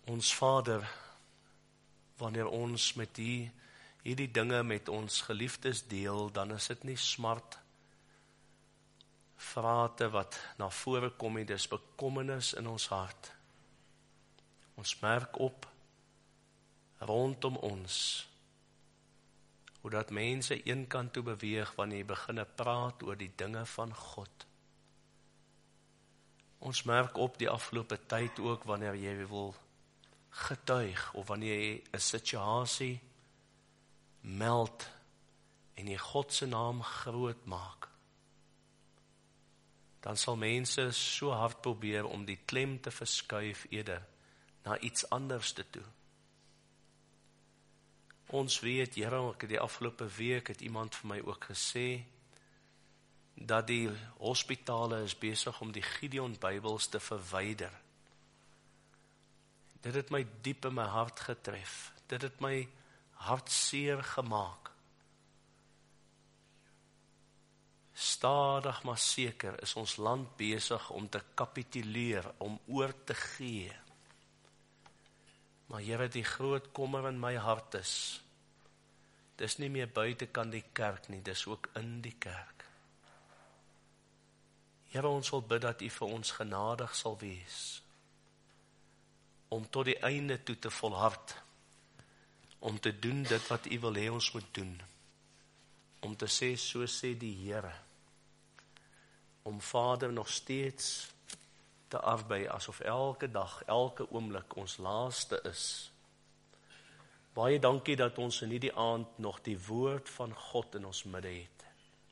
Ons Vader, wanneer ons met hierdie dinge met ons geliefdes deel, dan is dit nie smart, vrate wat na vore kom, en dis bekommernis in ons hart. Ons merk op, rondom ons, hoe dat mense een kant toe beweeg, wanneer jy begin praat oor die dinge van God. Ons merk op die afgelope tyd ook, wanneer jy wil getuig, of wanneer jy 'n situasie meld, en jy God se naam groot maak, dan sal mense so hard probeer om die klem te verskuif eerder na iets anders te toe. Ons weet, Here, die afgelope week het iemand vir my ook gesê, dat die hospitale is besig om die Gideon Bybels te verwyder. Dit het my diep in my hart getref. Dit het my hartseer gemaak. Stadig maar seker is ons land besig om te kapituleer, om oor te gee. Maar Here, die groot kommer in my hart is, dis nie meer buitekant die kerk nie, dis ook in die kerk. Here, ons wil bid dat U vir ons genadig sal wees, om tot die einde toe te volhard, om te doen dit wat U wil hê ons moet doen, om te sê, so sê die Here, om Vader nog steeds te arbei, asof elke dag, elke oomblik ons laaste is. Baie dankie dat ons in hierdie aand nog die woord van God in ons midde het.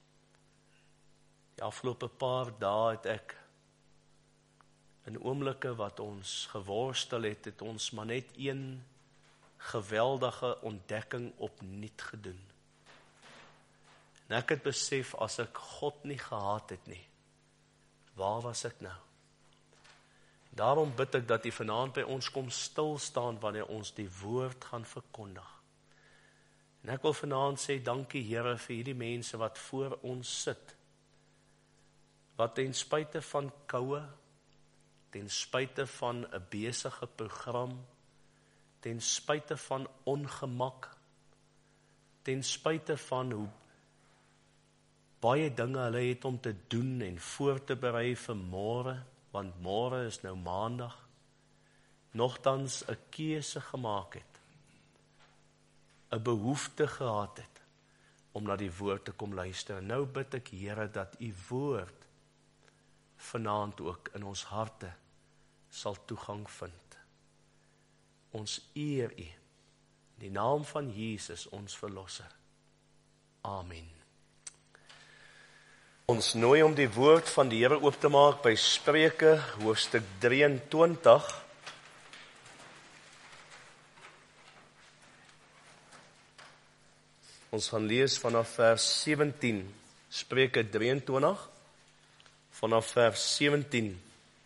Die afgelope paar dae het ek in oomblikke wat ons geworstel het ons maar net een geweldige ontdekking opnuut gedoen. En ek het besef, as ek God nie gehad het nie, waar was ek nou? Daarom bid ek dat U vanaand by ons kom stil staan, wanneer ons die woord gaan verkondig. En ek wil vanaand sê, dankie Here vir hierdie mense wat voor ons sit, wat ten spyte van koue, ten spyte van 'n besige program, ten spyte van ongemak, ten spyte van hoe baie dinge hulle het om te doen en voor te berei vir môre, want môre is nou maandag, nogtans 'n keuse gemaak het, 'n behoefte gehad het, om na die woord te kom luister. En nou bid ek Here, dat U woord vanaand ook in ons harte sal toegang vind. Ons eer U, in die naam van Jesus, ons verlosser. Amen. Ons nooi om die woord van die Here oop te maak by Spreuke, hoofstuk 23. Ons gaan lees vanaf vers 17, Spreuke 23, vanaf vers 17.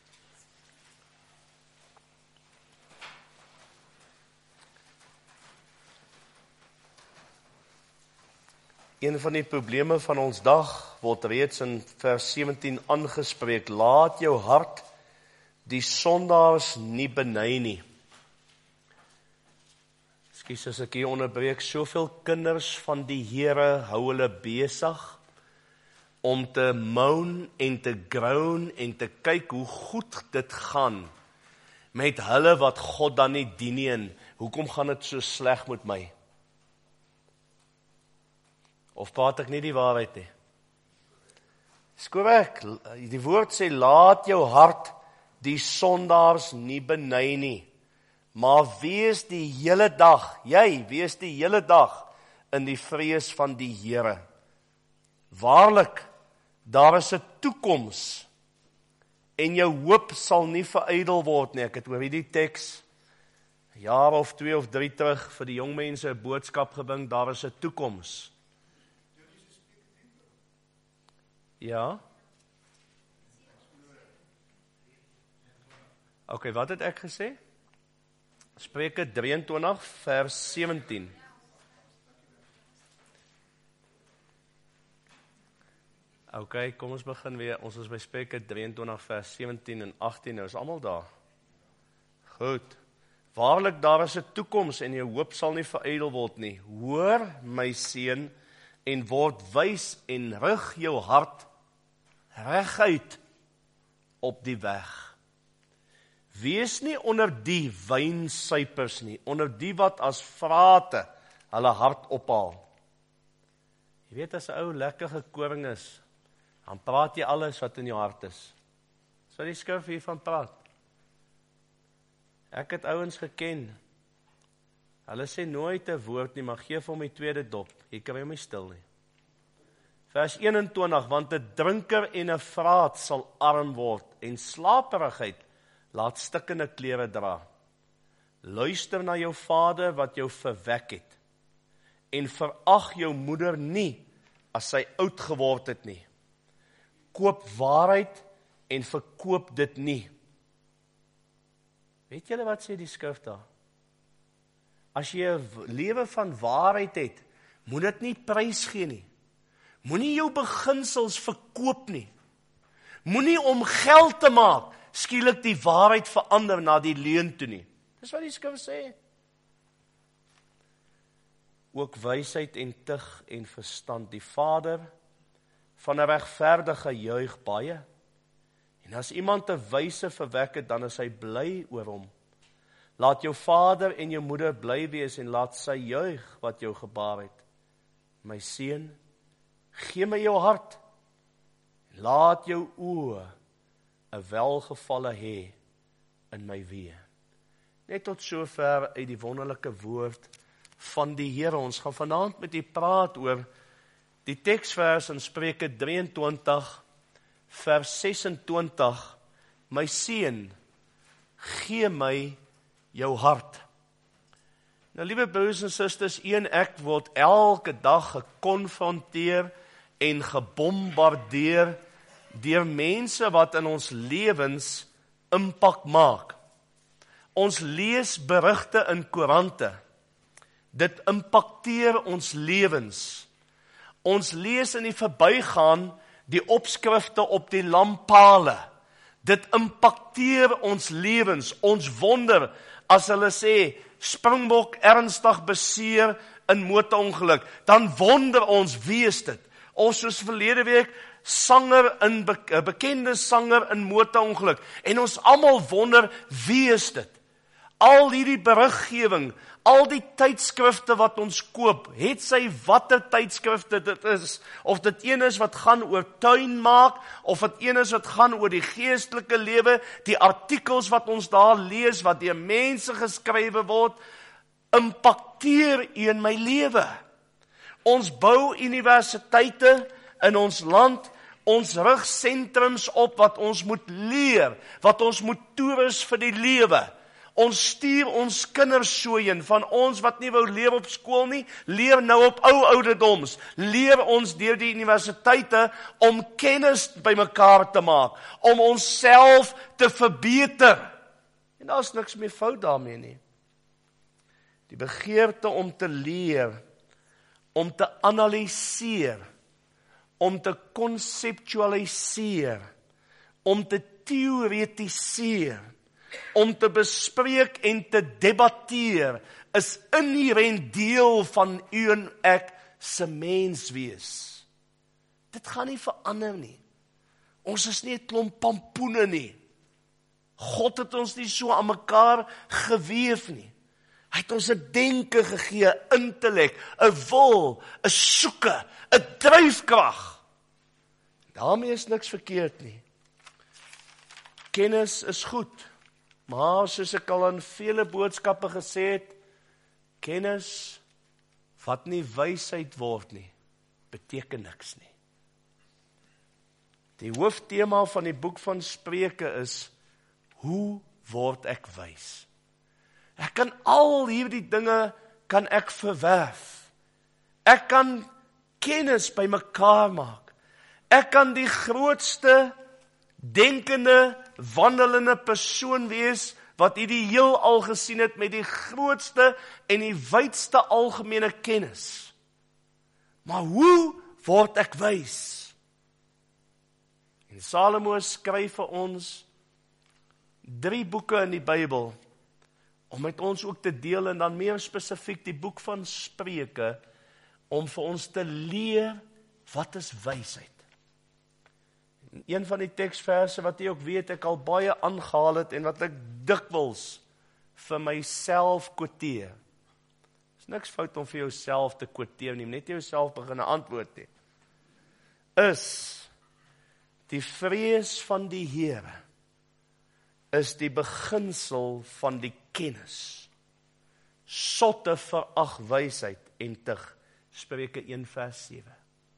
Een van die probleme van ons dag word reeds in vers 17 aangespreek. Laat jou hart die sondaars nie beny nie. Ekskuus as ek hier onderbreek, soveel kinders van die Here hou hulle besig om te moan en te groan en te kyk hoe goed dit gaan met hulle wat God dan nie dien nie, en hoekom gaan dit so sleg met my? Of praat ek nie die waarheid nie? Dis korrek. Die woord sê, laat jou hart die sondaars nie beny nie, maar wees die hele dag, wees die hele dag in die vrees van die Here. Waarlik, daar is 'n toekoms, en jou hoop sal nie verydel word nie. Ek het oor hierdie teks 'n jaar of 2 of 3 terug vir die jong mense 'n boodskap gebring, daar is 'n toekoms. Ja? Okay, wat het ek gesê? Spreuke 23 vers 17. Okay, kom ons begin weer. Ons is by Spreuke 23 vers 17 en 18. Nou is almal daar. Goed. Waarlik daar is 'n toekoms en jou hoop sal nie verydel word nie. Hoor my seun en word wys en rig jou hart reguit op die weg. Wees nie onder die wynsuipers nie, onder die wat as vrate hulle hart ophaal. Jy weet as 'n ou lekker gekoring is, dan praat jy alles wat in jou hart is. So die skrif hiervan praat. Ek het ouens geken. Hulle sê nooit 'n woord nie, maar gee vir hom die tweede dop. Jy kry hom nie stil nie. Vers 21, want 'n drinker en 'n vraat sal arm word en slaperigheid laat stikkende klere dra. Luister na jou vader wat jou verwek het en verag jou moeder nie as sy oud geword het nie. Koop waarheid en verkoop dit nie. Weet julle wat sê die skrif daar? As jy 'n lewe van waarheid het, moet dit nie prys gee nie. Moenie jou beginsels verkoop nie. Moenie om geld te maak skielik die waarheid verander na die leuen toe nie. Dis wat die skrif sê. Ook wysheid en tug en verstand. Die Vader van 'n regverdige juig baie. En as iemand 'n wyse verwek het, dan is hy bly oor hom. Laat jou vader en jou moeder bly wees en laat sy juig wat jou gebaar het. My seun, gee my jou hart. Laat jou oë 'n welgevalle hê in my weë. Net tot sover uit die wonderlike woord van die Here. Ons gaan vanaand met u praat oor die teksvers in Spreuke 23 vers 26. My seun, gee my jou hart. Nou liewe broers en susters, ek word elke dag gekonfronteer en gebombardeer deur mense wat in ons lewens impak maak. Ons lees berigte in koerante. Dit impakteer ons lewens. Ons lees in die verbygaan die opskrifte op die lamppale. Dit impakteer ons lewens. Ons wonder as hulle sê Springbok ernstig beseer in motorongeluk, dan wonder ons wie is dit? Of soos verlede week bekende sanger in motorongeluk en ons almal wonder wie is dit? Al hierdie beriggewing, al die tydskrifte wat ons koop, het sy watter tydskrifte dit is, of dit een is wat gaan oor tuin maak, of dit een is wat gaan oor die geestelike lewe, die artikels wat ons daar lees, wat deur mense geskrywe word, impakteer in my lewe. Ons bou universiteite in ons land, ons rig sentrums op wat ons moet leer, wat ons moet toerus vir die lewe. Ons stuur ons kinders so heen, van ons wat nie wou leer op skool nie, leer nou op ouderdoms. Leer ons deur die universiteite om kennis bymekaar te maak, om onsself te verbeter. En daar is niks meer fout daarmee nie. Die begeerte om te leer, om te analiseer, om te konseptualiseer, om te teoretiseer, om te bespreek en te debatteer, is inherent deel van u en ek se menswees. Dit gaan nie verander nie. Ons is nie 'n klomp pampoene nie. God het ons nie so aan mekaar geweef nie. Hy het ons 'n denke gegee, 'n intellek, 'n wil, 'n soeke, 'n dryfkrag. Daarmee is niks verkeerd nie. Kennis is goed. Maar soos ek al in vele boodskappe gesê het, kennis wat nie wysheid word nie, beteken niks nie. Die hooftema van die boek van Spreuke is, hoe word ek wys? Ek kan al hierdie dinge kan ek verwerf. Ek kan kennis bymekaar maak. Ek kan die grootste denkende, wandelende persoon wees, wat u die heelal gesien het met die grootste en die wydste algemene kennis. Maar hoe word ek wys? En Salomo skryf vir ons 3 boeke in die Bybel, om met ons ook te deel, en dan meer spesifiek die boek van Spreuke, om vir ons te leer, wat is wysheid? Een van die teksverse wat jy ook weet, ek al baie aangehaal het, en wat ek dikwels vir myself quoteer. Is niks fout om vir jouself te quoteer nie, net jouself begin antwoord nie. Is die vrees van die Here, is die beginsel van die kennis. Sotte verag wysheid en tug. Spreuke 1 vers 7.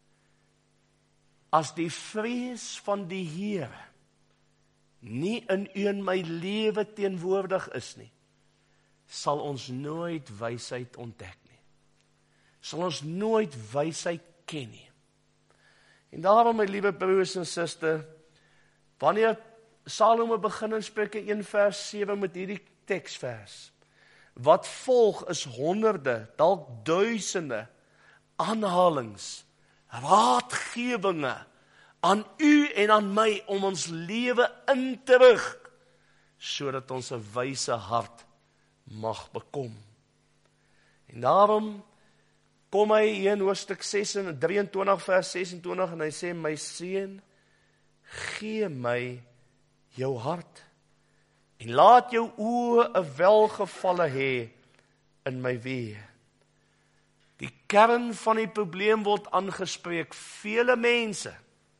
As die vrees van die Here nie in u en my lewe teenwoordig is nie, sal ons nooit wysheid ontdek nie. Sal ons nooit wysheid ken nie. En daarom, my liewe broers en susters, wanneer Salomo begin in Spreuke 1 vers 7 met hierdie teksvers, wat volg is honderde, dalk duisende aanhalings, raadgewinge aan u en aan my om ons lewe in te rig, sodat ons 'n wyse hart mag bekom. En daarom kom hy hier in hoofstuk 23 vers 26 en hy sê, my seun, gee my jou hart en laat jou oë 'n welgevalle hê in my weë. Die kern van die probleem word aangespreek. Vele mense,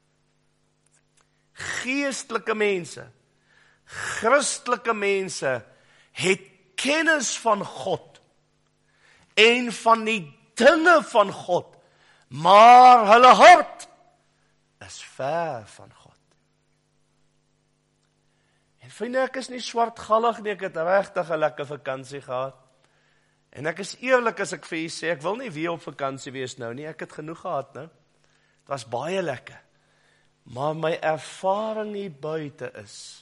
geestelike mense, Christelike mense, het kennis van God en van die dinge van God, maar hulle hart is ver van God. En vriende, ek is nie swartgallig nie, ek het regtig 'n lekker vakansie gehad. En ek is eerlik as ek vir u sê, ek wil nie weer op vakansie wees nou nie, ek het genoeg gehad nou. Het was baie lekker. Maar my ervaring hier buite is,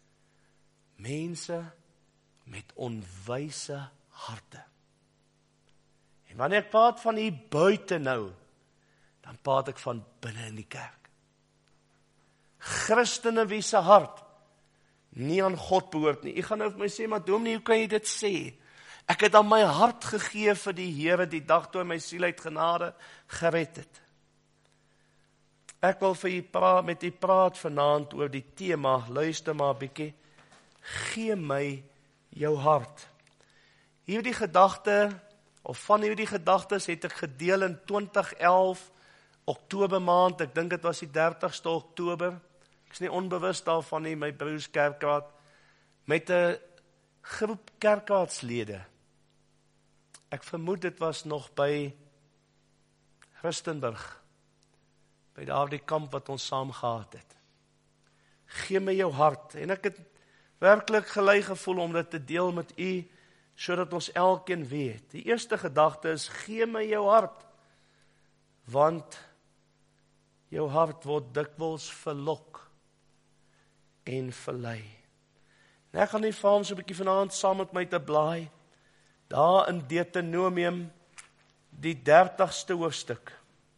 mense met onwyse harte. En wanneer ek praat van hier buite nou, dan praat ek van binne in die kerk. Christene wie se hart nie aan God behoort nie. Ek gaan nou vir my sê, maar dominee, hoe kan jy dit sê? Ek het aan my hart gegee vir die Here die dag toe my siel uit genade gered het. Ek wil vir u met u praat vanaand oor die tema, luister maar 'n bietjie, gee my jou hart. Hierdie gedagte, of van hierdie gedagtes het ek gedeel in 2011, Oktober maand, ek dink dit was die 30ste Oktober, ek is nie onbewus daarvan nie, my broers kerkraad, met 'n groep kerkraadslede. Ek vermoed dit was nog by Rustenburg, by daardie kamp wat ons saam gehad het. Gee my jou hart, en ek het werklik gelei gevoel om dit te deel met u, sodat ons elkeen weet. Die eerste gedagte is, gee my jou hart, want jou hart word dikwels verlok en verlei. En ek gaan nie vir ons so 'n bietjie vanaand saam met my te blaai, daar in Deuteronomium, die 30ste hoofstuk.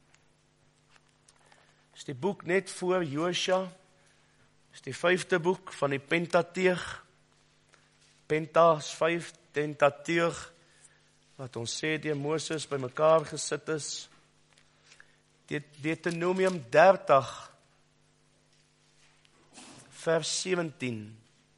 Is die boek net voor Josua, is die 5de boek van die Pentateug. Pentas 5, Pentateuch, wat ons sê deur Moses bymekaar gesit is. Deuteronomium 30, vers 17.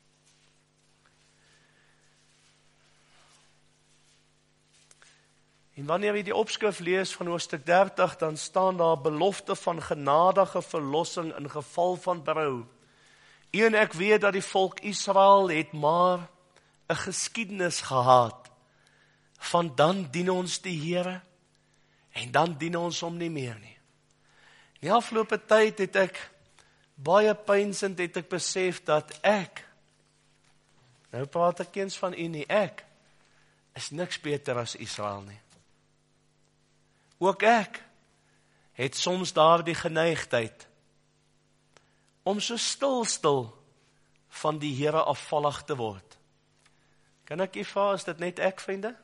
En wanneer jy die opskrif lees van hoofstuk 30, dan staan daar belofte van genadige verlossing in geval van berou. En ek weet dat die volk Israel het maar 'n geskiedenis gehad van dan dien ons die Here en dan dien ons hom nie meer nie. In die afgelope tyd het ek baie pynsend het ek besef dat ek, nou praat ek eens van u nie, ek is niks beter as Israel nie. Ook ek het soms daardie geneigtheid om so stil van die Here afvallig te word. Kan ek u vra, is dit net ek, vriende?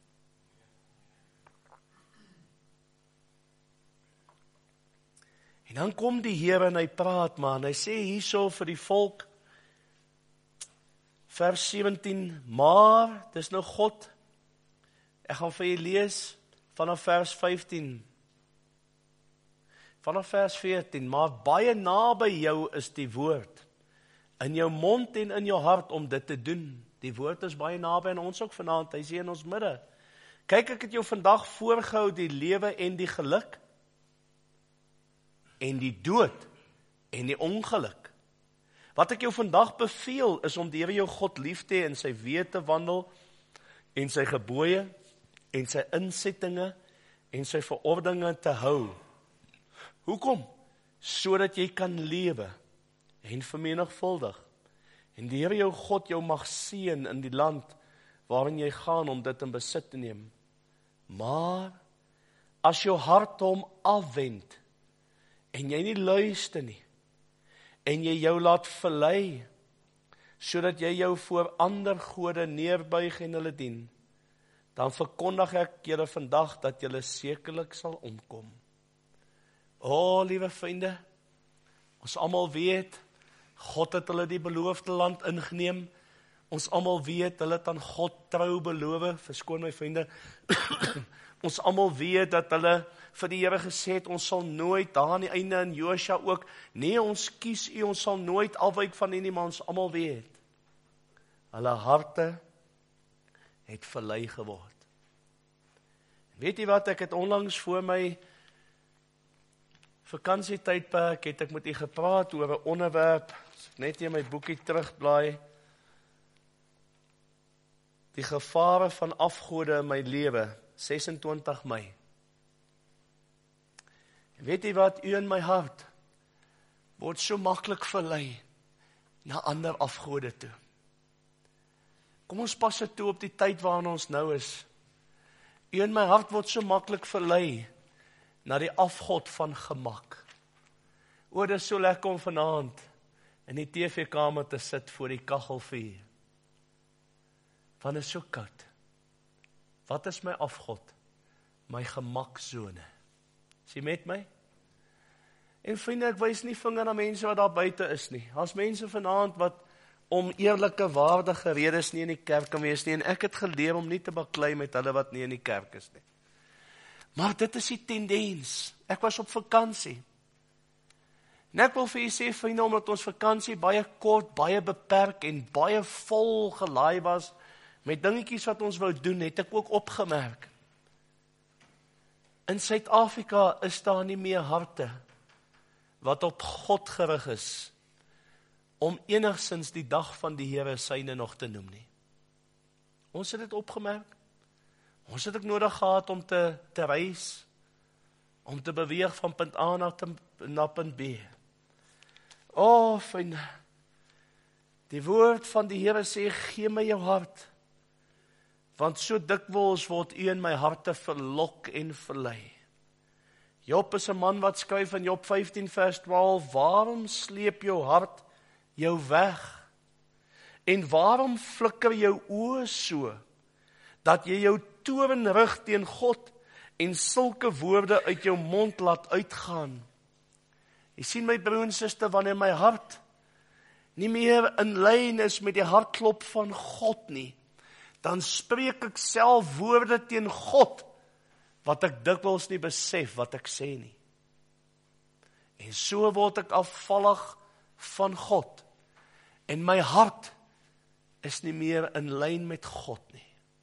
En dan kom die Here en hy praat maar, en hy sê hierso vir die volk, vers 17, maar, dis nou God, ek gaan vir julle lees, vanaf vers 15, vanaf vers 14, maar baie naby jou is die woord, in jou mond en in jou hart om dit te doen. Die woord is baie naby aan ons ook vanaand, hy sê in ons midde. Kyk, ek het jou vandag voorgehou die lewe en die geluk, en die dood en die ongeluk. Wat ek jou vandag beveel is om die Here jou God lief te hê en sy weë te wandel, en sy gebooie, en sy insettinge, en sy verordeninge te hou. Hoekom? Sodat jy kan lewe, en vermenigvuldig, en die Here jou God jou mag seën in die land, waarin jy gaan om dit in besit te neem. Maar, as jou hart hom afwend, en jy nie luister nie, en jy jou laat verlei, sodat jy jou voor ander gode neerbuig en hulle dien, dan verkondig ek julle vandag dat julle sekerlik sal omkom. O, liewe vriende, ons almal weet, God het hulle die beloofde land ingeneem, ons almal weet, hulle het aan God trou beloof, verskoon my vriende, ons almal weet dat hulle vir die Here gesê het, ons sal nooit, daar aan die einde in Josua ook, nee, ons kies u, ons sal nooit afwyk van u nie, maar ons almal weet, hulle harte het verlei geword. Weet jy wat, ek het onlangs voor my vakansietydperk, het ek met u gepraat oor 'n onderwerp, as ek net hier my boekie terugblaai, die gevare van afgode in my lewe, 26 Mei. En weet jy wat, u in my hart word so maklik verlei na ander afgode toe. Kom ons pas dit toe op die tyd waarin ons nou is. U in my hart word so maklik verlei na die afgod van gemak. O, dit is so lekker om vanaand in die TV-kamer te sit voor die kachelvuur. Want dit is so koud. Wat is my afgod? My gemaksone. Is jy met my? En vriende, ek wys nie vinger na mense wat daar buite is nie. As mense vanaand wat om eerlike, waardige redes nie in die kerk kan wees nie, en ek het geleer om nie te baklei met hulle wat nie in die kerk is nie. Maar dit is die tendens. Ek was op vakansie. En ek wil vir julle sê, vriende, omdat ons vakansie baie kort, baie beperk en baie vol gelaai was, met dingetjies wat ons wou doen, het ek ook opgemerk. In Suid-Afrika is daar nie meer harte wat op God gerig is, om enigstens die dag van die Here syne nog te noem nie. Ons het dit opgemerk. Ons het ook nodig gehad om te reis, om te beweeg van punt A na punt B. O, vriende, die woord van die Here sê, gee my jou hart, want so dikwels word u in my harte verlok en verlei. Job is 'n man wat skryf in Job 15 vers 12, waarom sleep jou hart jou weg? En waarom flikker jou oë so, dat jy jou toorn rig teen God en sulke woorde uit jou mond laat uitgaan? Jy sien my broer en suster, wanneer my hart nie meer in lyn is met die hartklop van God nie, dan spreek ek self woorde teen God, wat ek dikwels nie besef wat ek sê nie. En so word ek afvallig van God, en my hart is nie meer in lyn met God nie.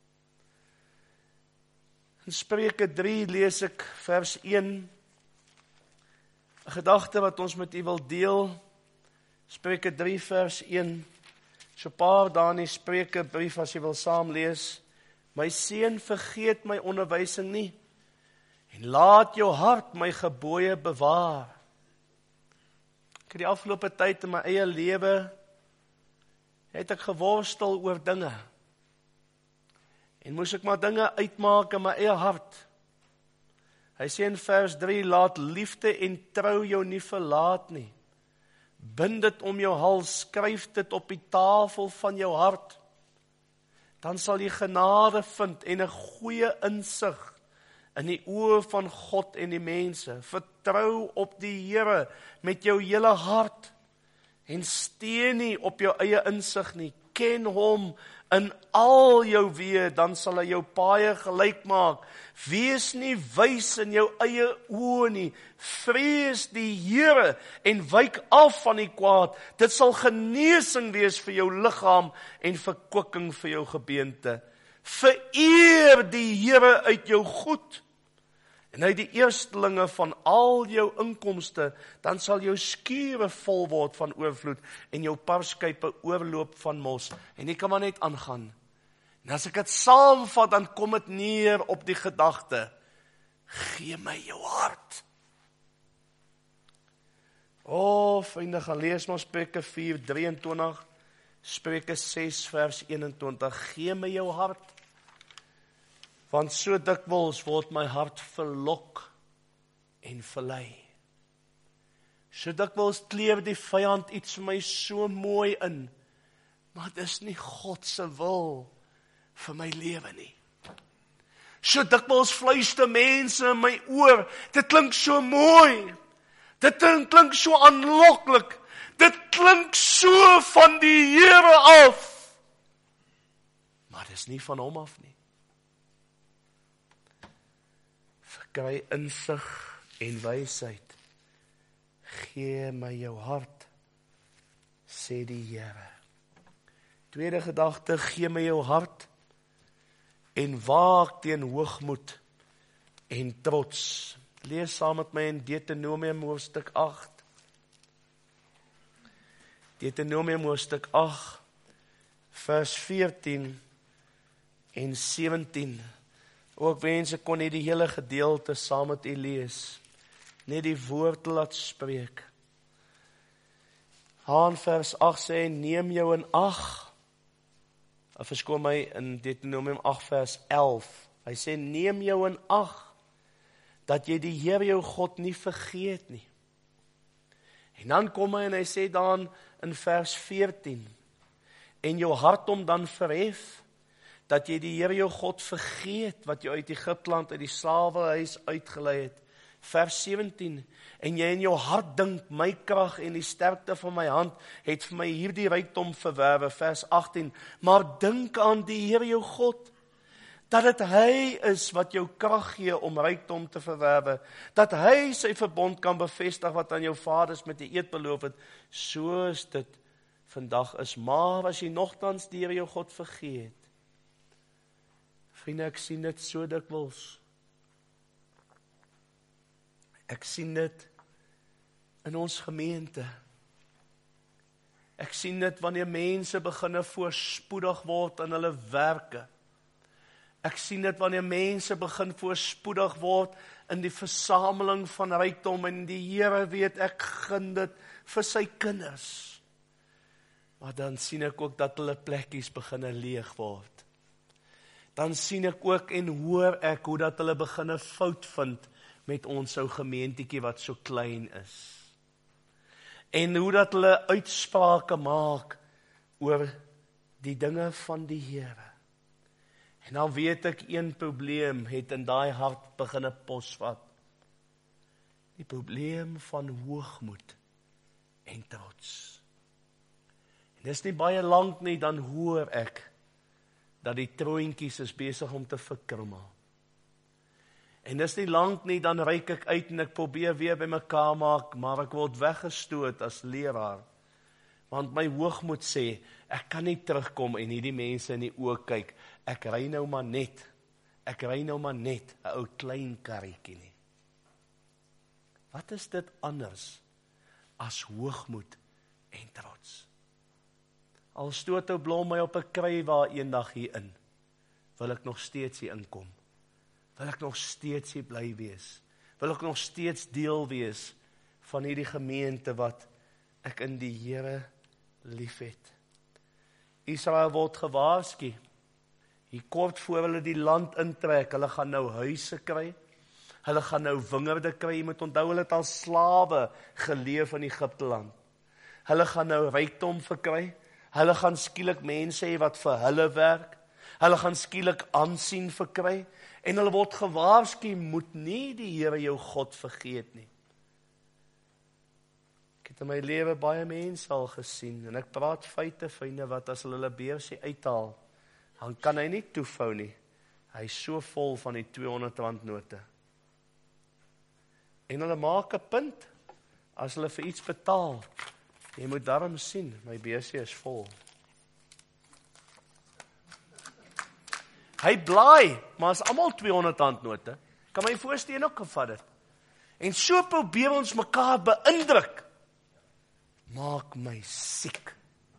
In Spreuke 3 lees ek vers 1, 'n gedagte wat ons met u wil deel, Spreuke 3 vers 1, so 'n paar dae in die Spreuke brief as jy wil saam lees, my seun, vergeet my onderwysing nie, en laat jou hart my gebooie bewaar. Ek het die afgelope tyd in my eie lewe, het ek geworstel oor dinge, en moes ek maar dinge uitmaak in my eie hart. Hy sê in vers 3, laat liefde en trou jou nie verlaat nie. Bind dit om jou hals, skryf dit op die tafel van jou hart. Dan sal jy genade vind en 'n goeie insig in die oë van God en die mense. Vertrou op die Here met jou hele hart en steun nie op jou eie insig nie. ken hom in al jou weë, dan sal hy jou paaie gelyk maak. Wees nie wys in jou eie oë nie. Vrees die Here en wyk af van die kwaad. Dit sal genesing wees vir jou liggaam en verkwikking vir jou gebeente. Vereer die Here uit jou goed en uit die eerstelinge van al jou inkomste, dan sal jou skure vol word van oorvloed en jou parskype oorloop van mos. En ek kan maar net aangaan. En as ek dit saamvat, dan kom dit neer op die gedagte, gee my jou hart. Vriende, gaan lees maar Spreuke 4:23, Spreuke 6 vers 21, gee my jou hart, want so dikwels word my hart verlok en verlei. So dikwels kleer die vyand iets vir my so mooi in, maar dis nie God se wil vir my lewe nie. So dikwels fluister mense in my oor, dit klink so mooi, dit klink so aanloklik, dit klink so van die Here af, maar dis nie van hom af nie. Verkry insig en wysheid, gee my jou hart, sê die Here. Tweede gedagte, gee my jou hart, en waak teen hoogmoed en trots. Lees saam met my in Deuteronomium hoofstuk 8. Deuteronomium hoofstuk 8, vers 14 en 17. Ook wens ek kon nie die hele gedeelte saam met u lees, net die woord laat spreek. Haan vers 8 sê, neem jou in ag. Verskoon my in Deuteronomium 8 vers 11. Hy sê, neem jou in ag, dat jy die Here jou God nie vergeet nie. En dan kom hy en hy sê dan in vers 14, en jou hart om dan verhef, dat jy die Here jou God vergeet, wat jou uit Egipteland, uit die slawehuis uitgelei het. Vers 17, en jy in jou hart dink, my krag en die sterkte van my hand, het vir my hierdie rykdom verwerwe. Vers 18, maar dink aan die Here jou God, dat dit hy is wat jou krag gee om rykdom te verwerwe, dat hy sy verbond kan bevestig wat aan jou vaders met die eed beloof het, soos dit vandag is. Maar as jy nogtans die Here jou God vergeet, vriende, ek sien dit so dikwels. Ek sien dit in ons gemeente. Ek sien dit wanneer mense beginne voorspoedig word in hulle werke. Ek sien dit wanneer mense begin voorspoedig word in die versameling van rykdom, en die Here weet, ek gun dit vir sy kinders. Maar dan sien ek ook dat hulle plekkies beginne leeg word. Dan sien ek ook en hoor ek hoe dat hulle beginne fout vind met ons ou gemeentjie wat so klein is. En hoe dat hulle uitsprake maak oor die dinge van die Here. En dan weet ek, een probleem het in daai hart beginne posvat. Die probleem van hoogmoed en trots. En dis nie baie lank nie, dan hoor ek dat die troontjies is besig om te verkrummel. En dis nie lank nie, dan reik ek uit en ek probeer weer by mekaar maak, maar ek word weggestoot as leraar. Want my hoogmoed sê, ek kan nie terugkom en hierdie mense in die oë kyk, ek ry nou maar net 'n ou klein karretjie nie. Wat is dit anders as hoogmoed en trots? Al stoot ou Blom my op 'n krywa eendag hier in, wil ek nog steeds hier inkom. Wil ek nog steeds hier bly wees? Wil ek nog steeds deel wees van hierdie gemeente wat ek in die Here liefhet? Israel word gewaarsku. Hier kort voor hulle die land intrek, hulle gaan nou huise kry, hulle gaan nou wingerde kry. Jy moet onthou, hulle het al slawe geleef in Egipteland. Hulle gaan nou rykdom verkry, hulle gaan skielik mense hê wat vir hulle werk, hulle gaan skielik aansien verkry, en hulle word gewaarsku, moet nie die Here jou God vergeet nie. Ek het in my lewe baie mense al gesien, en ek praat feite, vriende, wat as hulle beursie uithaal, dan kan hy nie toevou nie. Hy is so vol van die R200 note. En hulle maak 'n punt, as hulle vir iets betaal, jy moet daarom sien, my beursie is vol. Hy blaai, maar is almal R200 note. Kan my voorsteen ook gevat het. En so probeer ons mekaar beïndruk. Maak my siek.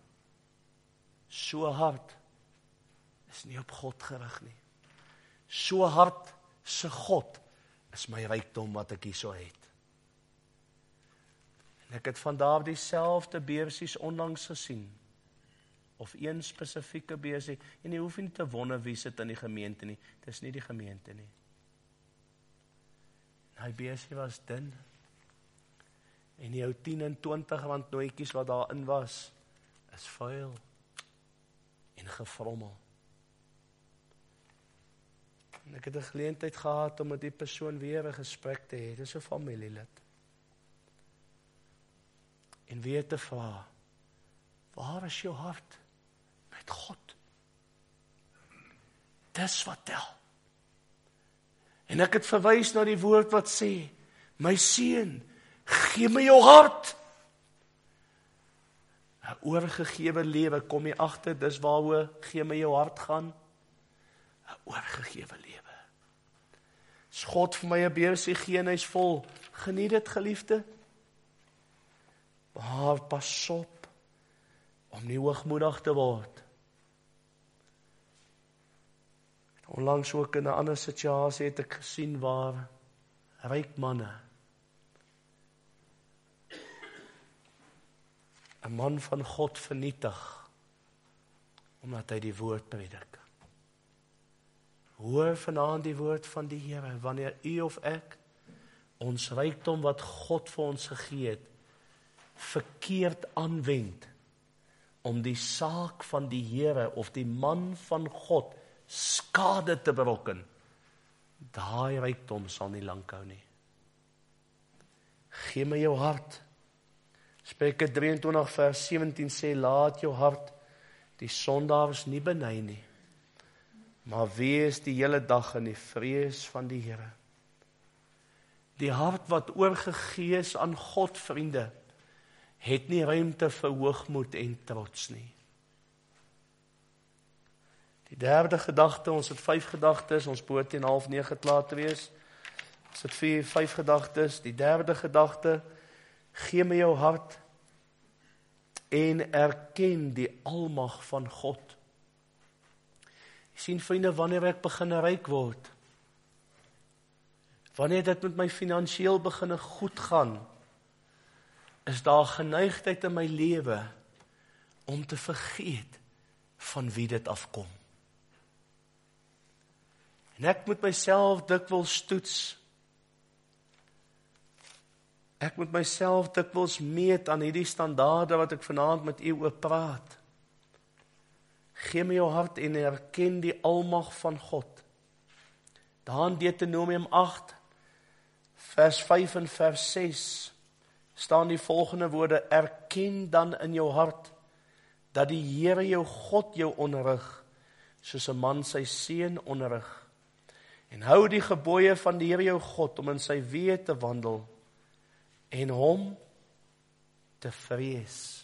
So hard is nie op God gerig nie. So hard se God is my rykdom wat ek hierso het. En ek het van daardie selfde beursies onlangs gesien. Of een spesifieke beursie. En jy hoef nie te wonder wie sit in die gemeente nie. Dit is nie die gemeente nie. En hy beursie was dun. En die ou 10 en 20 rand nooitjies wat daarin was, is vuil en gevrommel. En ek het 'n geleentheid gehad om met die persoon weer 'n gesprek te hê. Dit is 'n familielid. En weer te vra, waar is jou hart met God? Dis wat tel. En ek het verwys na die woord wat sê, my seun, gee my jou hart. 'n Oorgegewe lewe, kom jy agter, dis waaroor gee my jou hart gaan. 'n Oorgegewe lewe. As God vir my 'n beursie gee en hy's vol, geniet dit, geliefde. Maar pas op om nie hoogmoedig te word. Onlangs ook in 'n ander situasie het ek gesien waar ryk manne 'n man van God vernietig omdat hy die woord predik. Hoor vanaand die woord van die Here, wanneer u of ek ons rykdom wat God vir ons gegee het, verkeerd aanwend om die saak van die Here of die man van God skade te berokken, daai rykdom sal nie lank hou nie. Gee my jou hart. Spreuke 23 vers 17 sê, laat jou hart die sondaars nie beny nie, maar wees die hele dag in die vrees van die Here. Die hart wat oorgegee is aan God, vriende, het nie ruimte vir hoogmoed en trots nie. Die derde gedagte, ons het 5 gedagtes, ons behoort teen 8:30 klaar te wees. Ons het 5 gedagtes. Die derde gedagte, gee my jou hart en erken die almag van God. Jy sien, vriende, wanneer ek begin ryk word, wanneer dit met my finansiëel begin goed gaan, is daar geneigtheid in my lewe om te vergeet van wie dit afkom. En ek moet myself dikwels toets. Ek moet myself dikwels meet aan hierdie standaarde wat ek vanaand met u oor praat. Gee my jou hart en erken die almag van God. Daar in Deuteronomium 8, vers 5 en vers 6, staan die volgende woorde, erken dan in jou hart, dat die Here jou God jou onderrig, soos 'n man sy seun onderrig. En hou die gebooie van die Here jou God, om in sy weë te wandel, en hom te vrees.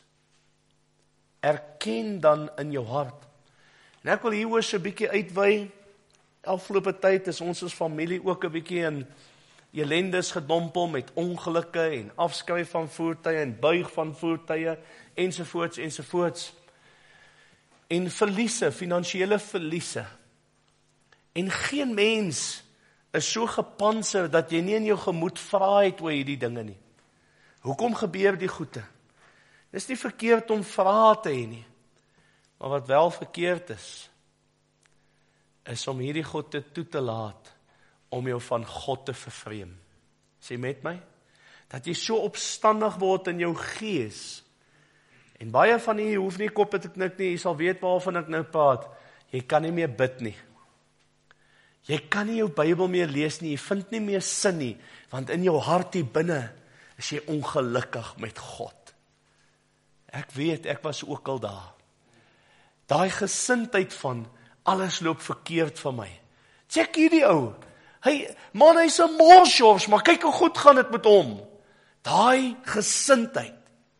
Erken dan in jou hart. En ek wil hieroor so 'n bietjie uitwy. Afgelope tyd is ons as familie ook 'n bietjie in elendes gedompel met ongelukke en afskryf van voertuie en buig van voertuie ensovoorts ensovoorts. En verliese, finansiële verliese. En geen mens is so gepantser dat jy nie in jou gemoed vra het oor hierdie dinge nie. Hoekom gebeur die goede? Dis nie verkeerd om vrae te hê nie. Maar wat wel verkeerd is om hierdie goede toe te laat om jou van God te vervreem. Sê met my, dat jy so opstandig word in jou gees. En baie van jy hoef nie koppe te knik nie, jy sal weet waarvan ek nou praat. Jy kan nie meer bid nie. Jy kan nie jou Bybel meer lees nie, jy vind nie meer sin nie, want in jou hart hier binne is jy ongelukkig met God. Ek weet, ek was ook al daar. Daai gesindheid van, alles loop verkeerd van my. Check hierdie ou, hy's 'n morsjors, maar kyk hoe goed gaan dit met hom. Daai gesindheid.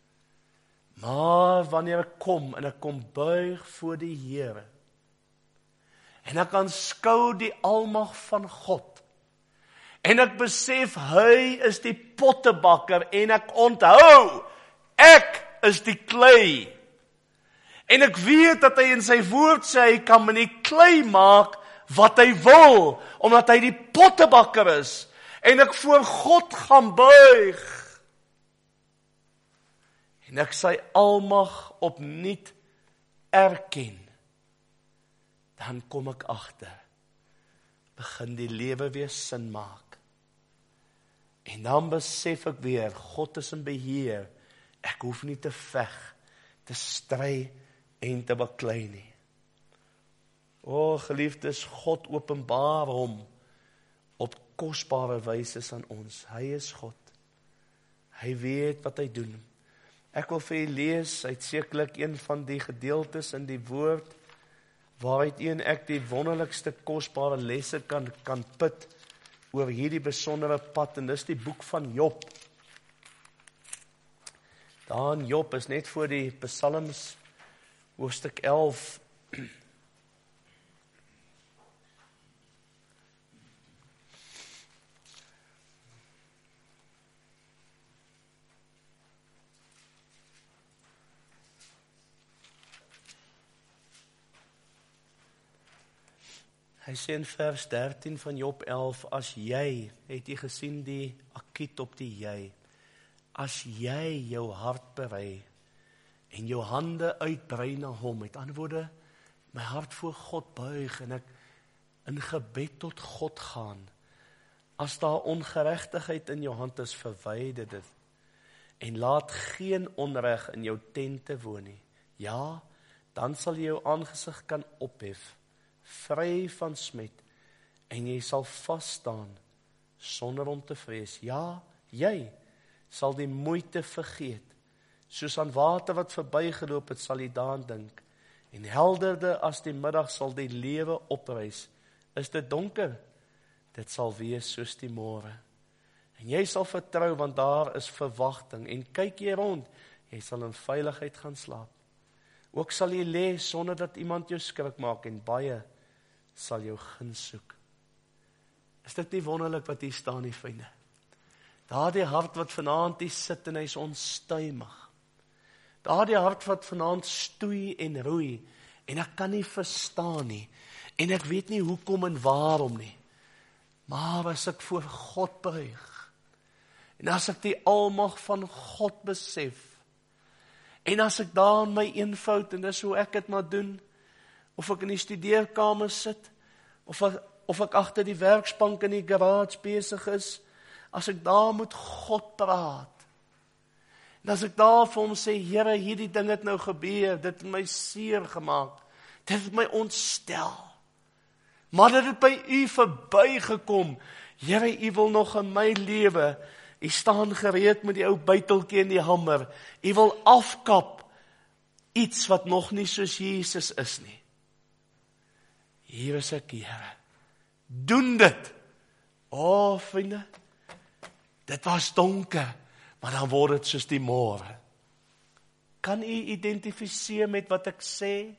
Maar wanneer ek kom, en ek kom buig voor die Here, en ek aanskou die almag van God, en ek besef, hy is die pottebakker, en ek onthou, ek is die klei, en ek weet dat hy in sy woord sê, hy kan met die klei maak, wat hy wil, omdat hy die pottebakker is, en ek voor God gaan buig, en ek sy almag opnuut erken, dan kom ek agter, begin die lewe weer sin maak, en dan besef ek weer, God is in beheer, ek hoef nie te veg, te stry en te baklei nie. O geliefdes, God openbaar hom op kosbare wyse aan ons. Hy is God. Hy weet wat hy doen. Ek wil vir u lees uit sekerlik een van die gedeeltes in die woord, waaruit ek die wonderlikste kosbare lesse kan put oor hierdie besondere pad, en dis die boek van Job. Daar in Job is net voor die Psalms, hoofstuk 11, hy sê in vers 13 van Job 11, as jy, het jy gesien die akiet op die jy, as jy jou hart berei, en jou hande uitbrei na hom, met ander woorde, my hart voor God buig, en ek in gebed tot God gaan, as daar ongeregtigheid in jou hand is, verwyder dit, en laat geen onreg in jou tente woon nie, ja, dan sal jy jou aangesig kan ophef, vry van smet, en jy sal vasstaan, sonder om te vrees. Ja, jy sal die moeite vergeet, soos aan water wat verbygeloop het, sal jy daaraan dink, en helderder as die middag sal die lewe opreis. Is dit donker? Dit sal wees soos die môre. En jy sal vertrou, want daar is verwagting, en kyk jy rond, jy sal in veiligheid gaan slaap. Ook sal jy lê sonder dat iemand jou skrik maak, en baie sal jou guns soek. Is dit nie wonderlik wat hier staan nie, vriende? Daardie hart wat vanaand hier sit en hy is onstuimig. Daardie hart wat vanaand stoei en roei, en ek kan nie verstaan nie, en ek weet nie hoekom en waarom nie, maar as ek voor God buig, en as ek die almag van God besef, en as ek daar in my eenvoud, en dis hoe ek het maar doen, of ek in die studeerkamer sit, of ek agter die werksbank in die garage besig is, as ek daar met God praat, en as ek daar vir hom sê, Here, hierdie ding het nou gebeur, dit het my seer gemaak, dit het my ontstel, maar dit het by u verbygekom, Here, u wil nog in my lewe, u staan gereed met die ou byteltjie en die hamer, u wil afkap, iets wat nog nie soos Jesus is nie. Hier is ek, Here, doen dit. O, vriende, dit was donker, maar dan word dit soos die môre. Kan u identifiseer met wat ek sê?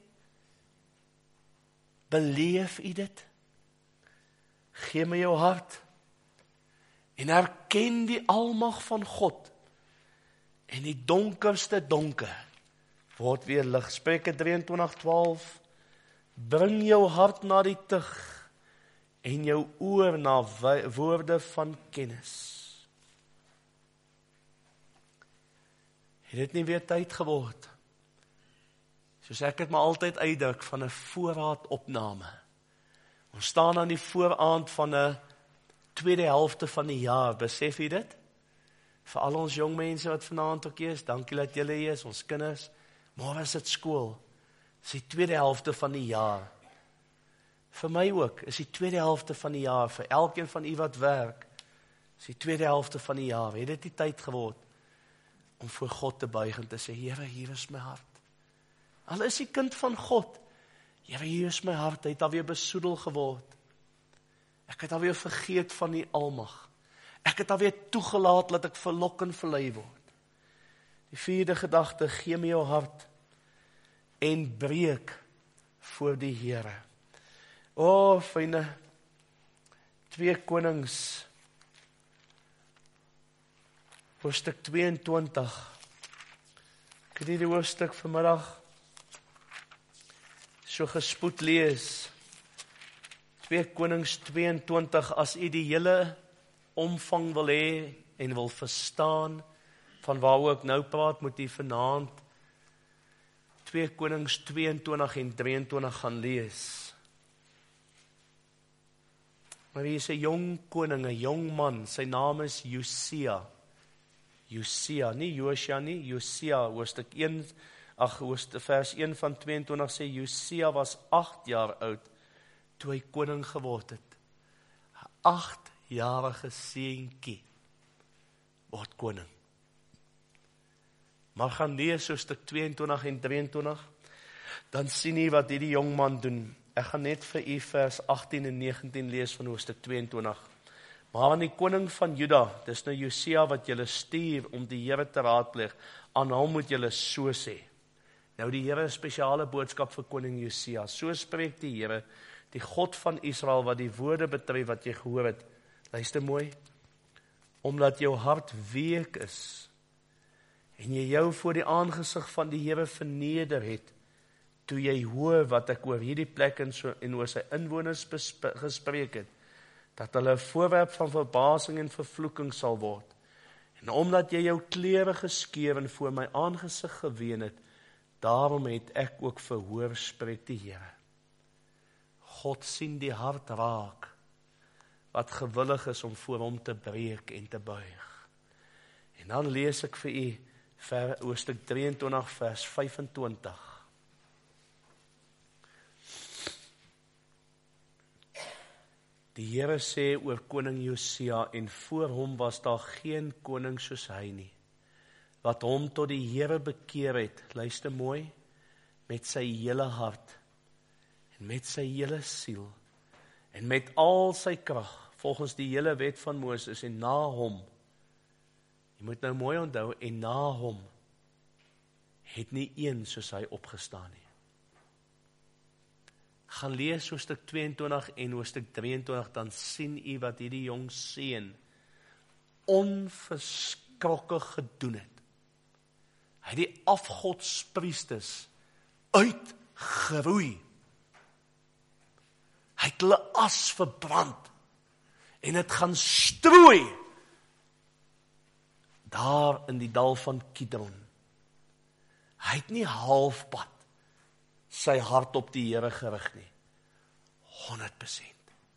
Beleef u dit? Gee my jou hart, en erken die almag van God, en die donkerste donker, word weer lig. Spreuke 23:12, bring jou hart na die tug, en jou oor na woorde van kennis. Het dit nie weer tyd geword, soos ek het maar altyd uitdruk, van 'n voorraadopname. Ons staan aan die vooraand van 'n tweede helfte van die jaar, besef jy dit? Vir al ons jong mense wat vanaand ook is, dankie dat julle hier is, ons kinders, môre is dit skool, is die tweede helfte van die jaar. Vir my ook, is die tweede helfte van die jaar, vir elkeen van u wat werk, Dis die tweede helfte van die jaar, het dit die tyd geword om voor God te buig en te sê, Here, hier is my hart. Al is die kind van God, Here, hier is my hart, hy het alweer besoedel geword. Ek het alweer vergeet van die almag. Ek het alweer toegelaat dat ek verlok en verlei word. Die vierde gedagte, gee my jou hart en breek voor die Here. O, vriende, 2 Konings, hoofstuk 22. Ek het hierdie hoofstuk vanmiddag so gespoed lees. 2 Konings 22, as u die hele omvang wil hê en wil verstaan van waaroor ek nou praat, moet u vanaand 2 Konings 22 en 23 gaan lees. Maar hier is 'n jong koning, 'n jong man, sy naam is Josia. Josia, nie Josia nie, Josia, hoofstuk 1, vers 1 van 22 sê, Josia was 8 jaar oud, toe hy koning geword het. 'n 8-jarige seentjie word koning. Maar gaan lees hoofstuk 22 en 23, dan sien jy wat hierdie jong man doen. Ek gaan net vir u vers 18 en 19 lees van hoofstuk 22. Maar aan die koning van Juda, dis nou Josia wat julle stuur om die Here te raadpleeg, aan hom moet julle so sê. Nou die Here, spesiale boodskap vir koning Josia. So spreek die Here, die God van Israel, wat die woorde betref wat jy gehoor het. Luister mooi. Omdat jou hart week is, en jy jou voor die aangesig van die Here verneder het, toe jy hoor wat ek oor hierdie plek en oor sy inwoners gespreek het, dat hulle 'n voorwerp van verbasing en vervloeking sal word. En omdat jy jou klere geskeur en voor my aangesig geween het, daarom het ek ook verhoor, spreek die Here. God sien die hart raak, wat gewillig is om voor hom te breek en te buig. En dan lees ek vir u hoofstuk 23 vers 25. Die Here sê oor koning Josia, en voor hom was daar geen koning soos hy nie, wat hom tot die Here bekeer het, luister mooi, met sy hele hart, en met sy hele siel, en met al sy krag, volgens die hele wet van Moses, en na hom, jy moet nou mooi onthou, en na hom, het nie een soos hy opgestaan nie. Gaan lees hoofstuk 22 en hoofstuk 23, dan sien u wat hierdie jong seun onverskrokke gedoen het. Hy het die afgodspriesters uitgeroei. Hy het hulle as verbrand en het gaan strooi daar in die dal van Kidron. Hy het nie halfpad sy hart op die Here gerig nie. 100%.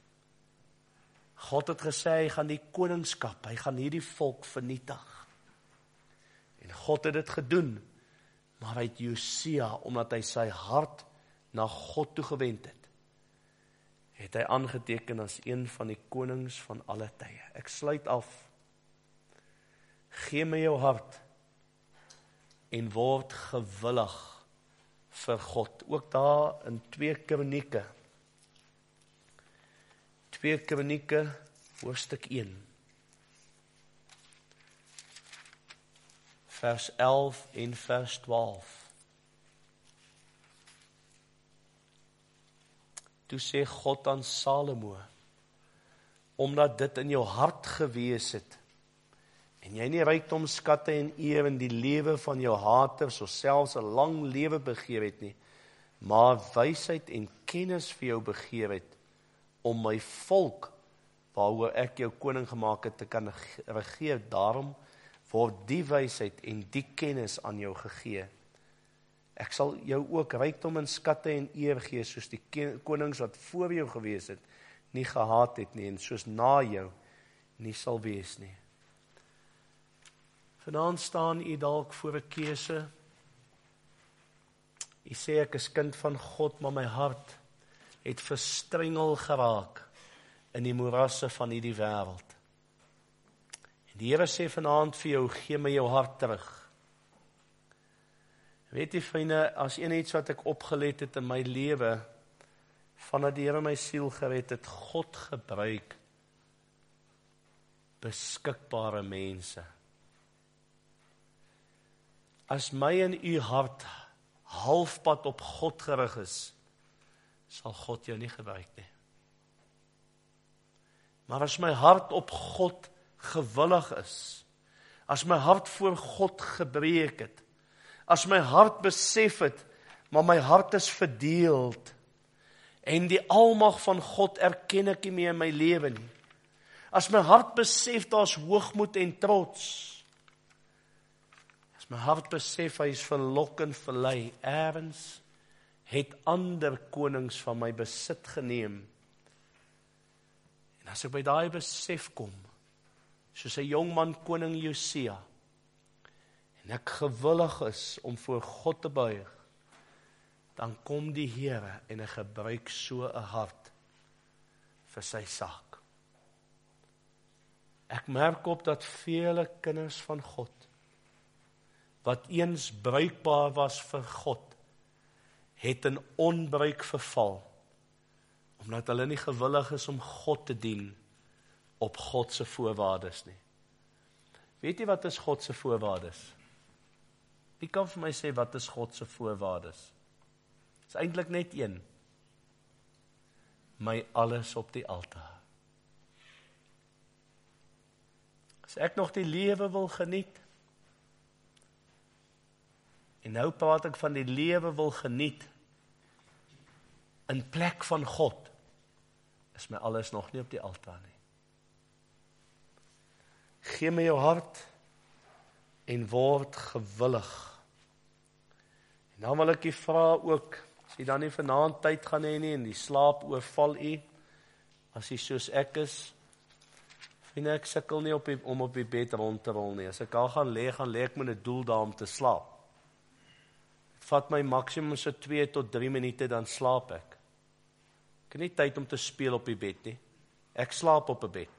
God het gesê, hy gaan die koningskap, hy gaan hierdie volk vernietig. En God het dit gedoen, maar hy het Josia, omdat hy sy hart na God toegewend het hy aangeteken as een van die konings van alle tye. Ek sluit af. Gee my jou hart en word gewillig vir God. Ook daar in 2 Kronieke. 2 Kronieke, hoofstuk 1. Vers 11 en vers 12. Toe sê God aan Salomo, omdat dit in jou hart gewees het, en jy nie rykdom, skatte en eer in die lewe van jou haters, of selfs 'n lang lewe begeer het nie, maar wysheid en kennis vir jou begeer het, om my volk, waaroor ek jou koning gemaak het, te kan regeer. Daarom word die wysheid en die kennis aan jou gegee. Ek sal jou ook rykdom en skatte en eer gee, soos die konings wat voor jou gewees het, nie gehaat het nie, en soos na jou nie sal wees nie. Vanaand staan u dalk voor 'n keuse. U sê ek is kind van God, maar my hart het verstrengel geraak in die moerasse van hierdie wêreld. En die Here sê vanaand vir jou, gee my jou hart terug. Weet jy vriende, as iets wat ek opgelet het in my lewe, vandat die Here my siel gered het, God gebruik beskikbare mense. As my en u hart halfpad op God gerig is, sal God jou nie gebruik nie. Maar as my hart op God gewillig is, as my hart voor God gebreek het, as my hart besef het, maar my hart is verdeeld, en die almag van God erken ek nie meer in my lewe nie. As my hart besef, daar's hoogmoed en trots. As my hart besef, hy is verlok en verlei, ergens het ander konings van my besit geneem. En as ek by daai besef kom, soos 'n jong man koning Josia, en ek gewillig is om voor God te buig, dan kom die Here en hy gebruik so 'n hart vir sy saak. Ek merk op dat vele kinders van God, wat eens bruikbaar was vir God, het in onbruik verval, omdat hulle nie gewillig is om God te dien op God se voorwaardes nie. Weet jy wat is God se voorwaardes? Wie kan vir my sê wat is God se voorwaardes? Dit is eintlik net een. My alles op die altaar. As ek nog die lewe wil geniet, en nou praat ek van die lewe wil geniet, in plek van God, is my alles nog nie op die altaar nie. Gee my jou hart, en word gewillig. En dan wil ek jy vra ook, as jy dan nie vanaand tyd gaan hê nie, en die slaap oorval u, as jy soos ek is, vind ek sukkel nie om op die bed rond te rol nie. As ek al gaan lê ek met 'n doel daar om te slaap. Het vat my maksimum so 2 tot 3 minute, dan slaap ek. Ek het nie tyd om te speel op die bed nie. Ek slaap op 'n bed.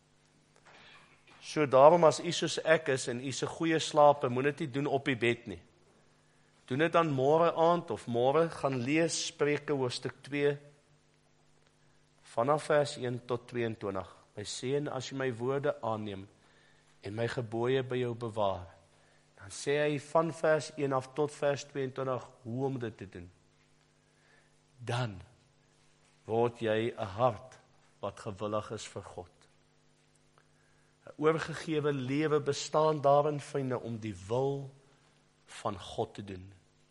So daarom as u soos ek is, en u se goeie slaap, moet dit nie doen op die bed nie. Doen dit dan môre aand, of môre gaan lees Spreuke hoofstuk 2, vanaf vers 1 tot 22. My seun, as jy my woorde aanneem, en my gebooie by jou bewaar, dan sê hy van vers 1 af tot vers 22, hoe om dit te doen. Dan word jy 'n hart wat gewillig is vir God. 'n Oorgegewe lewe bestaan daarin, vriende, om die wil van God te doen.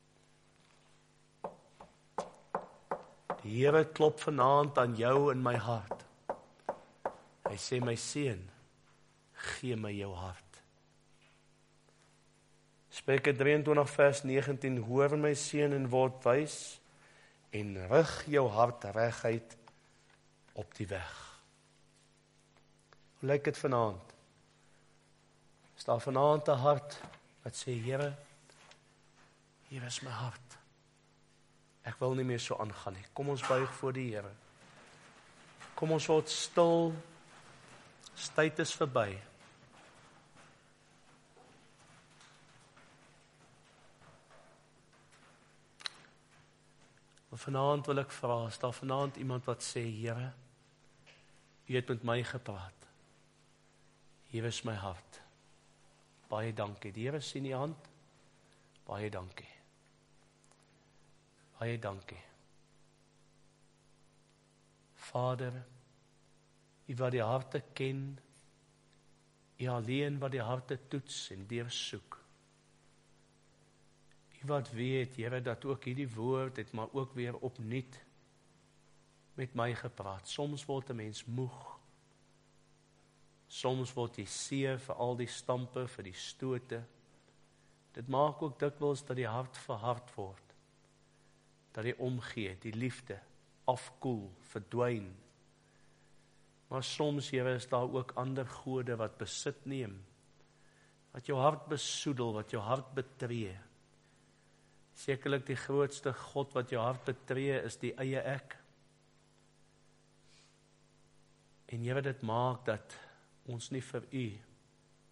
Die Here klop vanaand aan jou in my hart. Hy sê, my seun, gee my jou hart. Spreuke 23 vers 19, hoor my seun en word wys, en rig jou hart reguit op die weg. Hoe lyk dit vanaand? Is daar vanaand 'n hart wat sê, Here, hier is my hart. Ek wil nie meer so aangaan nie. Kom ons buig voor die Here. Kom ons word stil. Tyd is verby. Vanaand wil ek vra, is daar vanaand iemand wat sê, Here, U het met my gepraat. Hier is my hart. Baie dankie. Die Here sien die hand. Baie dankie. Baie dankie. Vader, U wat die harte ken, U alleen wat die harte toets en deursoek. U wat weet, Here, dat ook hierdie woord het maar ook weer opnuut met my gepraat. Soms word 'n mens moeg. Soms word jy seer vir al die stampe, vir die stote. Dit maak ook dikwels dat die hart verhard word. Dat die omgee, die liefde, afkoel, verdwyn. Maar soms, Here, is daar ook ander gode wat besit neem. Wat jou hart besoedel, wat jou hart betree. Sekerlik die grootste God wat jou hart betree is die eie ek. En Here, dit maak dat ons nie vir U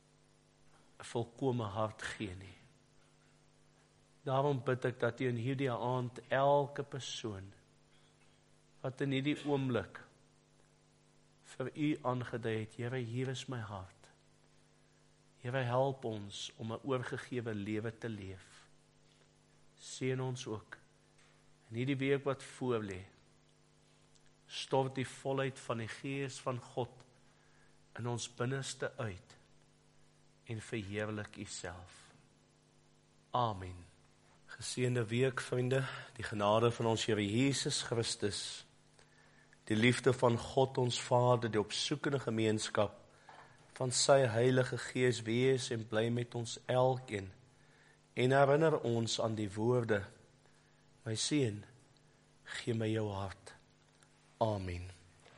volkome hart gee nie. Daarom bid ek dat U in hierdie aand elke persoon wat in hierdie oomblik vir U aangedui het, Here, hier is my hart. Here, help ons om 'n oorgegewe lewe te leef. Seën ons ook in hierdie week wat voor lê. Stort die volheid van die Gees van God in ons binneste uit en verheerlik U self. Amen. Geseënde week, vriende, die genade van ons Here Jesus Christus, die liefde van God ons Vader, die opsoekende gemeenskap van sy Heilige Gees wees en bly met ons elkeen en herinner ons aan die woorde, my seun, gee my jou hart. Amen.